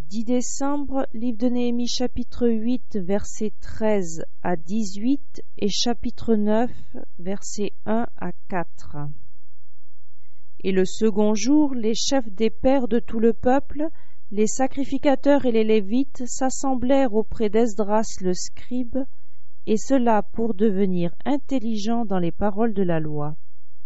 10 décembre, livre de Néhémie chapitre 8, versets 13 à 18 et chapitre 9, versets 1 à 4. Et le second jour, les chefs des pères de tout le peuple, les sacrificateurs et les Lévites s'assemblèrent auprès d'Esdras le scribe, et cela pour devenir intelligents dans les paroles de la loi.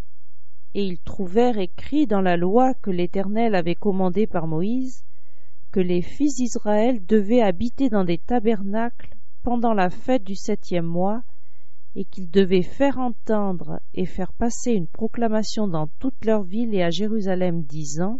Et ils trouvèrent écrit dans la loi que l'Éternel avait commandée par Moïse, que les fils d'Israël devaient habiter dans des tabernacles pendant la fête du 7e mois, et qu'ils devaient faire entendre et faire passer une proclamation dans toute leur ville et à Jérusalem disant: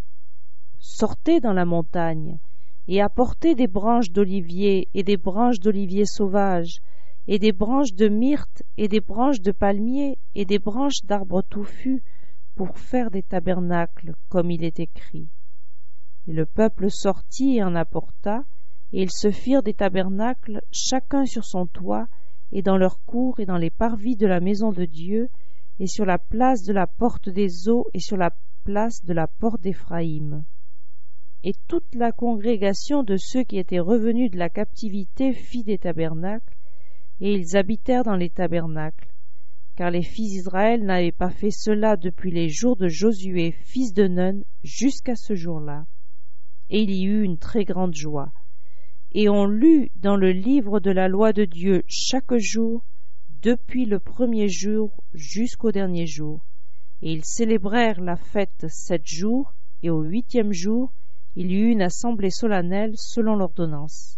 Sortez dans la montagne, et apportez des branches d'olivier et des branches d'olivier sauvages, et des branches de myrte et des branches de palmier et des branches d'arbres touffus, pour faire des tabernacles, comme il est écrit. Et le peuple sortit et en apporta, et ils se firent des tabernacles, chacun sur son toit, et dans leurs cours, et dans les parvis de la maison de Dieu, et sur la place de la porte des eaux, et sur la place de la porte d'Éphraïm. Et toute la congrégation de ceux qui étaient revenus de la captivité fit des tabernacles, et ils habitèrent dans les tabernacles, car les fils d'Israël n'avaient pas fait cela depuis les jours de Josué, fils de Nun, jusqu'à ce jour-là. Et il y eut une très grande joie. Et on lut dans le livre de la loi de Dieu chaque jour, depuis le premier jour jusqu'au dernier jour. Et ils célébrèrent la fête 7 jours, et au 8e jour, il y eut une assemblée solennelle selon l'ordonnance.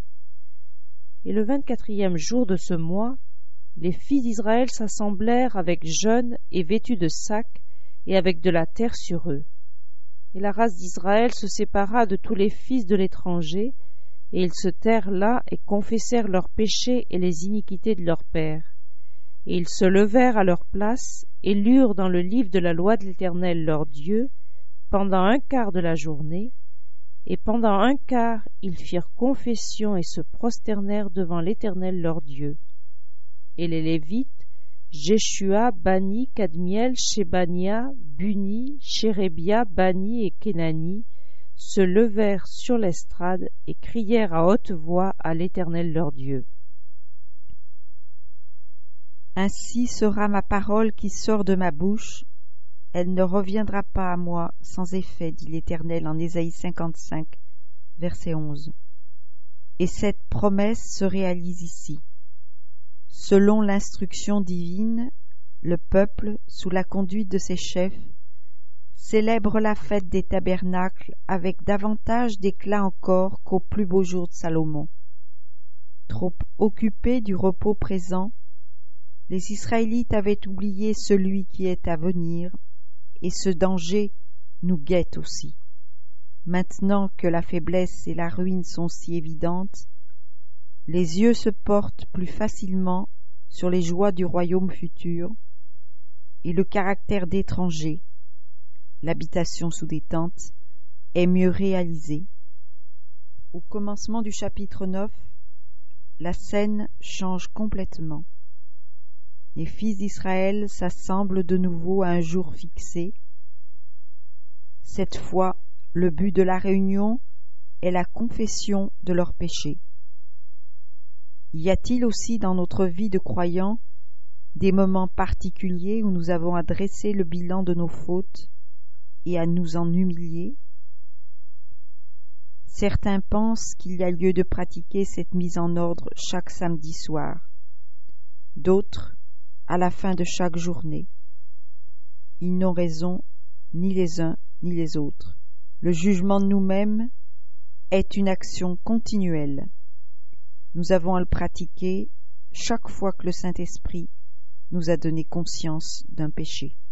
Et le 24e jour de ce mois, les fils d'Israël s'assemblèrent avec jeûne et vêtus de sac, et avec de la terre sur eux. Et la race d'Israël se sépara de tous les fils de l'étranger, et ils se tinrent là et confessèrent leurs péchés et les iniquités de leurs pères. Et ils se levèrent à leur place, et lurent dans le livre de la loi de l'Éternel leur Dieu, pendant un quart de la journée, et pendant un quart ils firent confession et se prosternèrent devant l'Éternel leur Dieu. Et les Lévites, Jéshua, Bani, Kadmiel, Shebania, Buni, Shérébia, Bani et Kénani, se levèrent sur l'estrade et crièrent à haute voix à l'Éternel leur Dieu. Ainsi sera ma parole qui sort de ma bouche, elle ne reviendra pas à moi sans effet, dit l'Éternel en Ésaïe 55, verset 11. Et cette promesse se réalise ici. Selon l'instruction divine, le peuple, sous la conduite de ses chefs, célèbre la fête des tabernacles avec davantage d'éclat encore qu'au plus beau jour de Salomon. Trop occupés du repos présent, les Israélites avaient oublié celui qui est à venir, et ce danger nous guette aussi. Maintenant que la faiblesse et la ruine sont si évidentes, les yeux se portent plus facilement sur les joies du royaume futur et le caractère d'étranger, l'habitation sous des tentes, est mieux réalisé. Au commencement du chapitre 9, la scène change complètement. Les fils d'Israël s'assemblent de nouveau à un jour fixé. Cette fois, le but de la réunion est la confession de leurs péchés. Y a-t-il aussi dans notre vie de croyants des moments particuliers où nous avons à dresser le bilan de nos fautes et à nous en humilier? Certains pensent qu'il y a lieu de pratiquer cette mise en ordre chaque samedi soir, d'autres à la fin de chaque journée. Ils n'ont raison, ni les uns ni les autres. Le jugement de nous-mêmes est une action continuelle. Nous avons à le pratiquer chaque fois que le Saint-Esprit nous a donné conscience d'un péché.